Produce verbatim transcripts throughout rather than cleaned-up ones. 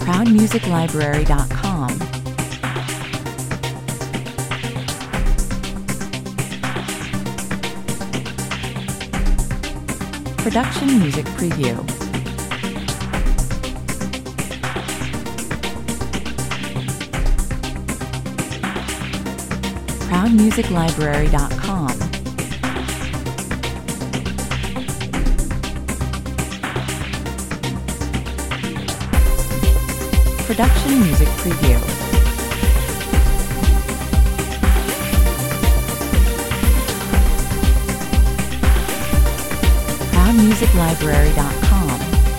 proud music library dot com. Production Music Preview. proud music library dot com. Production Music Preview. proud music library dot com.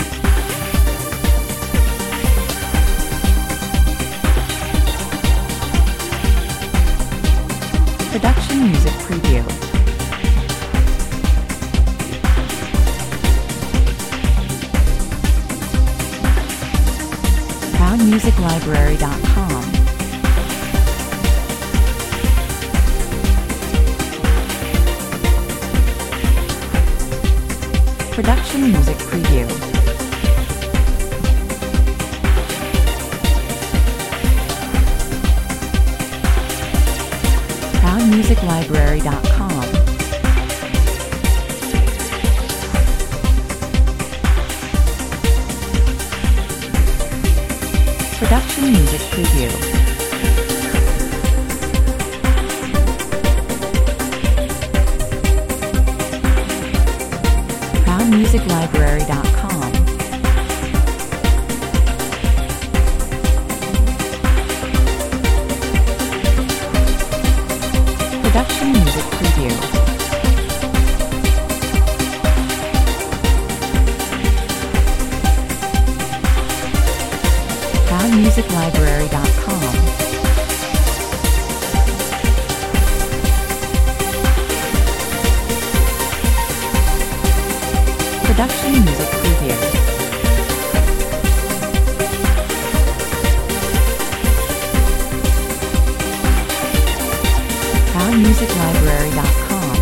Production Music Preview. proud music library dot com. Production Music Preview. proud music library dot com. Production Music Preview. proud music library dot com. Production Music Preview. proud music library dot com. Production Music Preview. proud music library dot com.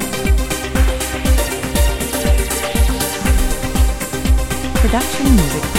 Production Music